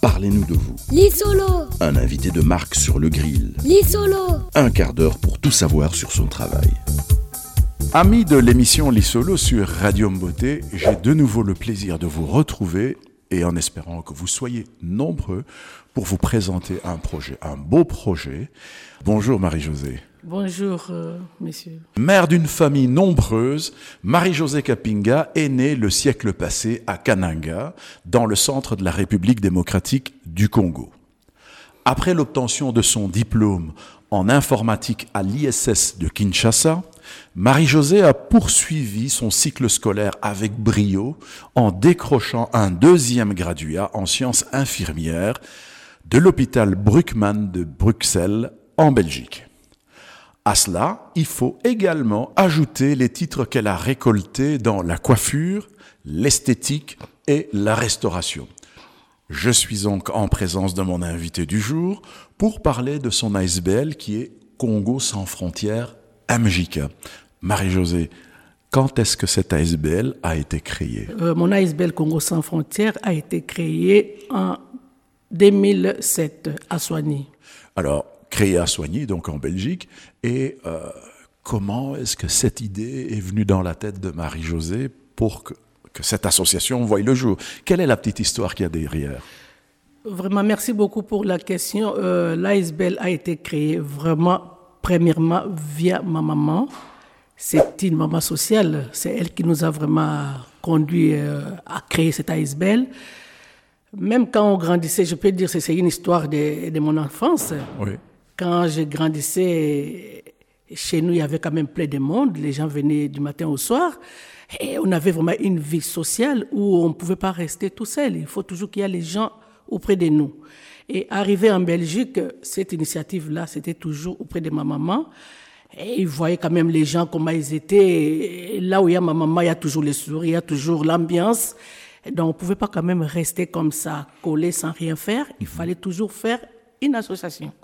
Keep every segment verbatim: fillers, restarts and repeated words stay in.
Parlez-nous de vous. Lisolo. Un invité de marque sur le grill. Lisolo. Un quart d'heure pour tout savoir sur son travail. Amis de l'émission Lisolo sur Radio Mboté, j'ai de nouveau le plaisir de vous retrouver et en espérant que vous soyez nombreux pour vous présenter un projet, un beau projet. Bonjour Marie-Josée. Bonjour, euh, messieurs. Mère d'une famille nombreuse, Marie-Josée Kapinga est née le siècle passé à Kananga, dans le centre de la République démocratique du Congo. Après l'obtention de son diplôme en informatique à l'I S S de Kinshasa, Marie-Josée a poursuivi son cycle scolaire avec brio en décrochant un deuxième graduat en sciences infirmières de l'hôpital Bruckmann de Bruxelles en Belgique. À cela, il faut également ajouter les titres qu'elle a récoltés dans la coiffure, l'esthétique et la restauration. Je suis donc en présence de mon invité du jour pour parler de son A S B L qui est Congo sans frontières M J K. Marie-Josée, quand est-ce que cet A S B L a été créé ? euh, Mon A S B L Congo sans frontières a été créé en deux mille sept à Soigny. Alors, créé à Soigny, donc en Belgique, et euh, comment est-ce que cette idée est venue dans la tête de Marie-Josée pour que, que cette association voie le jour ? Quelle est la petite histoire qu'il y a derrière ? Vraiment, merci beaucoup pour la question. Euh, L'A S B L a été créé vraiment, premièrement, via ma maman. C'est une maman sociale. C'est elle qui nous a vraiment conduit euh, à créer cet A S B L. Même quand on grandissait, je peux dire que c'est une histoire de, de mon enfance. Oui. Quand je grandissais, chez nous, il y avait quand même plein de monde. Les gens venaient du matin au soir. Et on avait vraiment une vie sociale où on ne pouvait pas rester tout seul. Il faut toujours qu'il y ait les gens auprès de nous. Et arrivé en Belgique, cette initiative-là, c'était toujours auprès de ma maman. Et ils voyaient quand même les gens, comment ils étaient. Et là où il y a ma maman, il y a toujours les sourires, il y a toujours l'ambiance. Donc on ne pouvait pas quand même rester comme ça, collé sans rien faire. Il fallait toujours faire une association.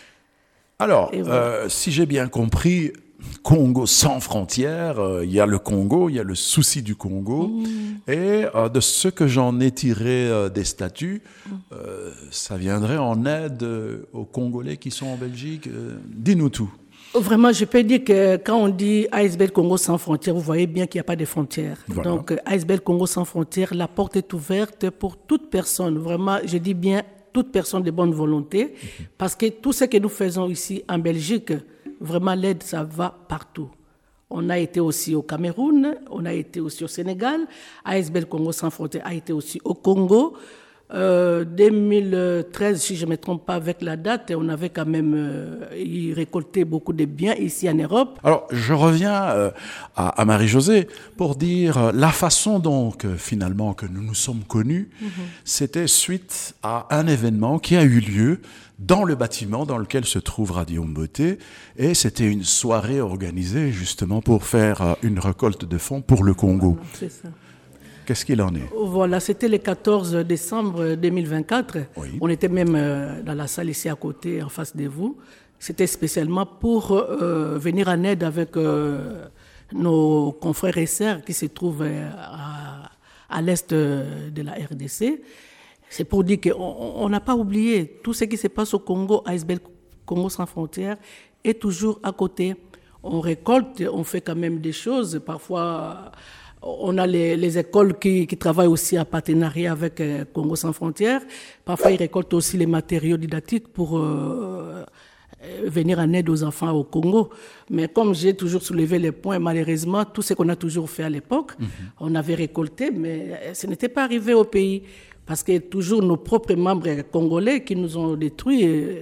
Alors, voilà. euh, si j'ai bien compris, Congo sans frontières, euh, il y a le Congo, il y a le souci du Congo. Mmh. Et euh, de ce que j'en ai tiré euh, des statuts, mmh. euh, ça viendrait en aide euh, aux Congolais qui sont en Belgique. Euh, dis-nous tout. Vraiment, je peux dire que quand on dit A S B L Congo sans frontières, vous voyez bien qu'il n'y a pas de frontières. Voilà. Donc, A S B L Congo sans frontières, la porte est ouverte pour toute personne. Vraiment, je dis bien toute personne de bonne volonté, mmh. parce que tout ce que nous faisons ici en Belgique, vraiment l'aide, ça va partout. On a été aussi au Cameroun, on a été aussi au Sénégal, A S B L Congo sans frontières a été aussi au Congo. Euh, deux mille treize, si je ne me trompe pas avec la date, on avait quand même euh, récolté beaucoup de biens ici en Europe. Alors, je reviens euh, à, à Marie-Josée pour dire euh, la façon donc euh, finalement que nous nous sommes connus, mm-hmm. c'était suite à un événement qui a eu lieu dans le bâtiment dans lequel se trouve Radio Mboté, et c'était une soirée organisée justement pour faire euh, une récolte de fonds pour le Congo. C'est ça. Qu'est-ce qu'il en est ? Voilà, c'était le quatorze décembre deux mille vingt-quatre. Oui. On était même euh, dans la salle ici à côté, en face de vous. C'était spécialement pour euh, venir en aide avec euh, nos confrères et sœurs qui se trouvent euh, à, à l'est de la R D C. C'est pour dire qu'on n'a pas oublié tout ce qui se passe au Congo, A S B L Congo sans frontières, est toujours à côté. On récolte, on fait quand même des choses, parfois... On a les, les écoles qui, qui travaillent aussi en partenariat avec euh, Congo sans frontières. Parfois, ils récoltent aussi les matériaux didactiques pour euh, venir en aide aux enfants au Congo. Mais comme j'ai toujours soulevé les points, malheureusement, tout ce qu'on a toujours fait à l'époque, mm-hmm. on avait récolté, mais ce n'était pas arrivé au pays. Parce que toujours nos propres membres congolais qui nous ont détruits... Euh,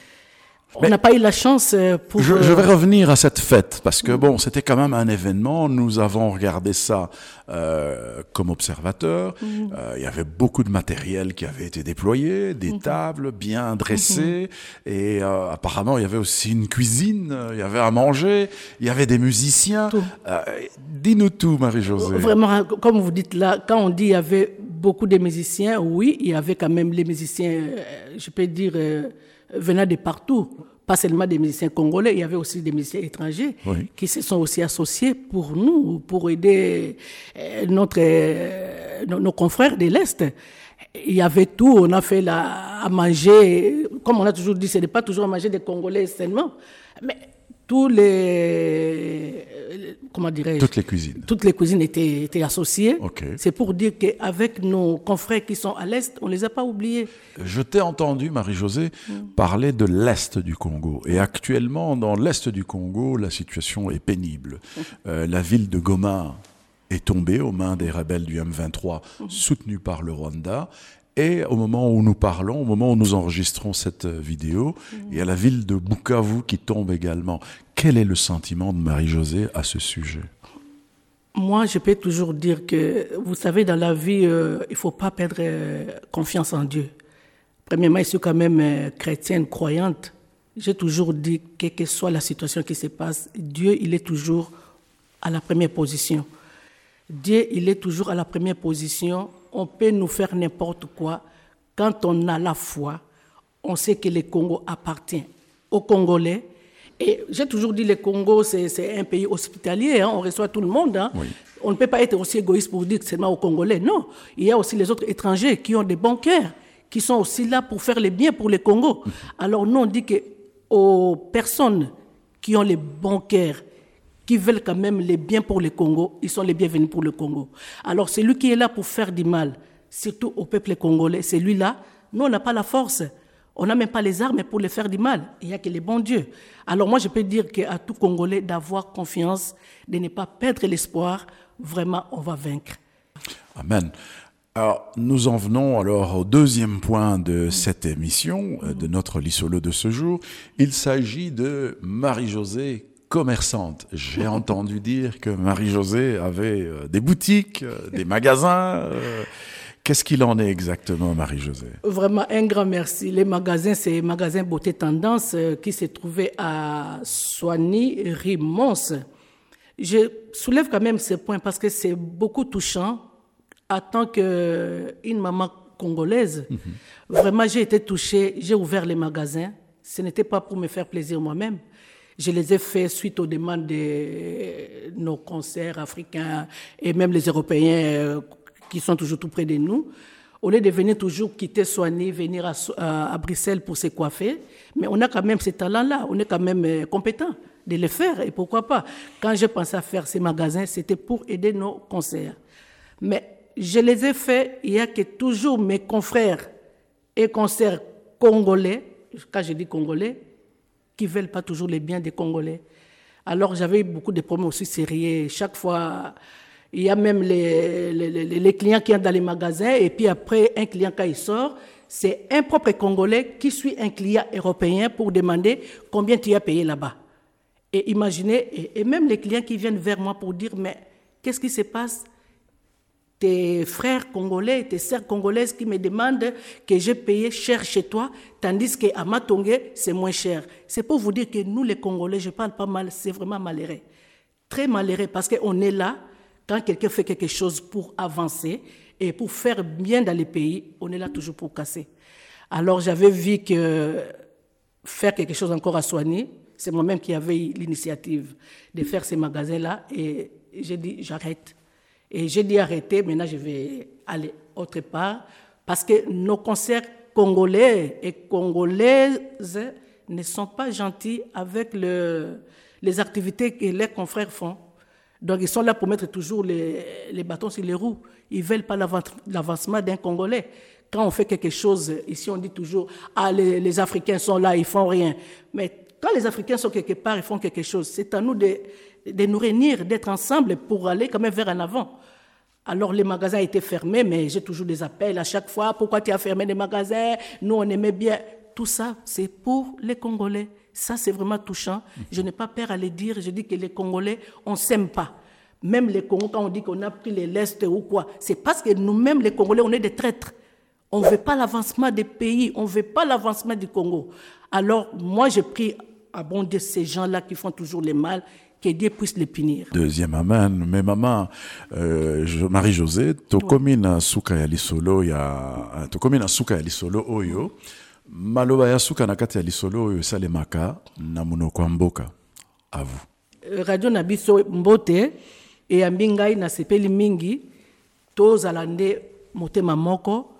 On n'a pas eu la chance pour... Je, je vais revenir à cette fête, parce que bon, c'était quand même un événement. Nous avons regardé ça euh, comme observateurs. Il mmh. euh, y avait beaucoup de matériel qui avait été déployé, des mmh. tables bien dressées. Mmh. Et euh, apparemment, il y avait aussi une cuisine, il y avait à manger, il y avait des musiciens. Euh, dis-nous tout, Marie-Josée. Vraiment, comme vous dites là, quand on dit il y avait beaucoup de musiciens, oui, il y avait quand même les musiciens, je peux dire... Euh, venant de partout, pas seulement des musiciens congolais, il y avait aussi des musiciens étrangers oui. qui se sont aussi associés pour nous, pour aider notre, nos, nos confrères de l'Est. Il y avait tout, on a fait la, à manger, comme on a toujours dit, ce n'est pas toujours à manger des Congolais seulement, mais tous les, comment dirais-je, toutes les cuisines. Toutes les cuisines étaient, étaient associées. Okay. C'est pour dire qu'avec nos confrères qui sont à l'Est, on ne les a pas oubliés. Je t'ai entendu, Marie-Josée, mmh. parler de l'Est du Congo. Et actuellement, dans l'Est du Congo, la situation est pénible. Mmh. Euh, la ville de Goma est tombée aux mains des rebelles du M vingt-trois, mmh. soutenus par le Rwanda. Et au moment où nous parlons, au moment où nous enregistrons cette vidéo, mmh. il y a la ville de Bukavu qui tombe également. Quel est le sentiment de Marie-Josée à ce sujet? Moi, je peux toujours dire que, vous savez, dans la vie, euh, il ne faut pas perdre euh, confiance en Dieu. Premièrement, je suis quand même euh, chrétienne, croyante. J'ai toujours dit, quelle que soit la situation qui se passe, Dieu, il est toujours à la première position. Dieu, il est toujours à la première position. On peut nous faire n'importe quoi. Quand on a la foi, on sait que le Congo appartient aux Congolais. Et j'ai toujours dit, le Congo, c'est, c'est un pays hospitalier. Hein, on reçoit tout le monde. Hein. Oui. On ne peut pas être aussi égoïste pour dire que c'est seulement aux Congolais. Non, il y a aussi les autres étrangers qui ont des bons cœurs, qui sont aussi là pour faire le bien pour le Congo. Alors nous, on dit qu'aux personnes qui ont les bons cœurs, qui veulent quand même les biens pour le Congo, ils sont les bienvenus pour le Congo. Alors celui qui est là pour faire du mal, surtout au peuple congolais, celui-là, nous on n'a pas la force, on n'a même pas les armes pour le faire du mal, il n'y a que les bons dieux. Alors moi je peux dire à tout Congolais d'avoir confiance, de ne pas perdre l'espoir, vraiment on va vaincre. Amen. Alors, nous en venons alors au deuxième point de cette émission, de notre Lissolo de ce jour. Il s'agit de Marie-Josée, commerçante. J'ai entendu dire que Marie-Josée avait euh, des boutiques, euh, des magasins. Euh, qu'est-ce qu'il en est exactement, Marie-Josée? Vraiment, un grand merci. Les magasins, c'est Magasin Beauté Tendance euh, qui se trouvait à Soigny, rue Mons. Je soulève quand même ce point parce que c'est beaucoup touchant. En tant qu'une maman congolaise, mm-hmm. vraiment, j'ai été touchée. J'ai ouvert les magasins. Ce n'était pas pour me faire plaisir moi-même. Je les ai faits suite aux demandes de nos concerts africains et même les Européens qui sont toujours tout près de nous. Au lieu de venir toujours quitter Soigny, venir à, à, à Bruxelles pour se coiffer, mais on a quand même ces talents-là, on est quand même compétents de les faire. Et pourquoi pas? Quand j'ai pensé à faire ces magasins, c'était pour aider nos concerts. Mais je les ai faits, il y a que toujours mes confrères et concerts congolais, quand je dis congolais, qui ne veulent pas toujours les biens des Congolais. Alors, j'avais eu beaucoup de problèmes aussi sérieux. Chaque fois, il y a même les, les, les, les clients qui entrent dans les magasins, et puis après, un client, quand il sort, c'est un propre Congolais qui suit un client européen pour demander combien tu as payé là-bas. Et imaginez, et, et même les clients qui viennent vers moi pour dire, mais qu'est-ce qui se passe? Tes frères congolais, tes sœurs congolaises qui me demandent que j'ai payé cher chez toi, tandis qu'à Matongé, c'est moins cher. C'est pour vous dire que nous, les Congolais, je ne parle pas mal, c'est vraiment malheureux. Très malheureux, parce qu'on est là, quand quelqu'un fait quelque chose pour avancer et pour faire bien dans les pays, on est là toujours pour casser. Alors, j'avais vu que faire quelque chose encore à Soigny, c'est moi-même qui avais l'initiative de faire ces magasins-là, et j'ai dit, j'arrête. Et j'ai dit arrêter, maintenant je vais aller autre part, parce que nos concerts congolais et congolaises ne sont pas gentils avec le, les activités que les confrères font. Donc ils sont là pour mettre toujours les, les bâtons sur les roues. Ils ne veulent pas l'avancement d'un Congolais. Quand on fait quelque chose, ici on dit toujours « Ah, les, les Africains sont là, ils ne font rien ». Mais quand les Africains sont quelque part, ils font quelque chose. C'est à nous de, de nous réunir, d'être ensemble pour aller quand même vers en avant. Alors les magasins étaient fermés, mais j'ai toujours des appels à chaque fois. Pourquoi tu as fermé les magasins? Nous, on aimait bien. Tout ça, c'est pour les Congolais. Ça, c'est vraiment touchant. Je n'ai pas peur à le dire. Je dis que les Congolais, on ne s'aime pas. Même les Congolais, quand on dit qu'on a pris les lestes ou quoi, c'est parce que nous-mêmes, les Congolais, on est des traîtres. On ne veut pas l'avancement des pays. On ne veut pas l'avancement du Congo. Alors, moi, j'ai pris à bon de ces gens-là qui font toujours le mal, que Dieu puisse les punir. Deuxième amen. Mais maman, euh, Marie-Josée, tokomi na suka ya lisolo ya, tokomi na suka ya lisolo oyo, maloba ya suka na kati ya lisolo oyo salemaka na munoko ya mboka. À vous. Radio na biso mbote e ambingai na sepeli mingi tozala nde motema moko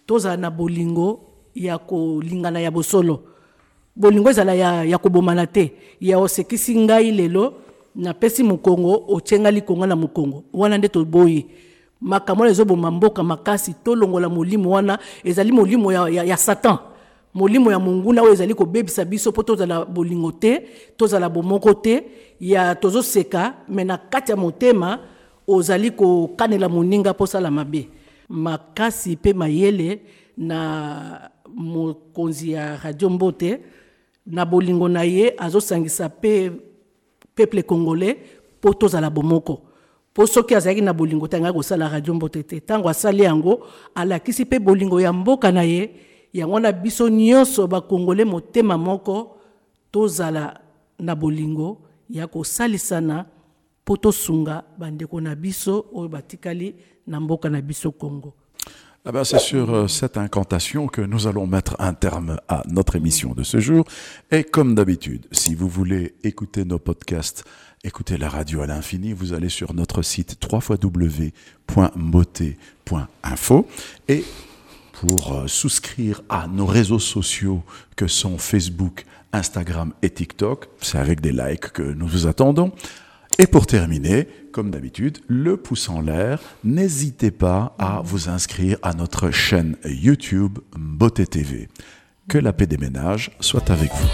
toza na bolingo ya kolingana ya bosolo bolingo ezala ya, ya kobomana te ya osekisi ngai lelo na pesi mukongo ochenga likonga na mukongo wana nde toboyi makambo ezoboma mboka makasi tolongola molimo wana ezali molimo ya, ya, ya satan molimo ya munguna oyo ezali kobebisa biso po tozala bolingo te tozala bomoko te ya tozoseka me na kati ya motema ozali kokanela moninga posala mabe makasi pe mayele na mokonzi ya Radio Mbote na bolingo na ye azosangisa pe peuple congolais po tozala bomoko po soki azalaki na bolingo tanga kosala Radio Mbote te tango asali yango alakisi pe bolingo ya mboka na ye yango na biso nyonso bakongole motema moko tozala na bolingo ya kosalisana po tosunga bandeko na biso oyo batikali na mboka na biso Congo. Ah ben c'est sur euh, cette incantation que nous allons mettre un terme à notre émission de ce jour. Et comme d'habitude, si vous voulez écouter nos podcasts, écouter la radio à l'infini, vous allez sur notre site w w w point mbote point info et pour euh, souscrire à nos réseaux sociaux que sont Facebook, Instagram et TikTok, c'est avec des likes que nous vous attendons. Et pour terminer, comme d'habitude, le pouce en l'air, n'hésitez pas à vous inscrire à notre chaîne YouTube Mbote T V. Que la paix des ménages soit avec vous.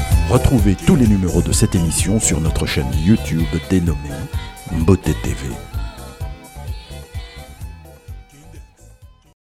Retrouvez tous les numéros de cette émission sur notre chaîne YouTube dénommée Mbote T V.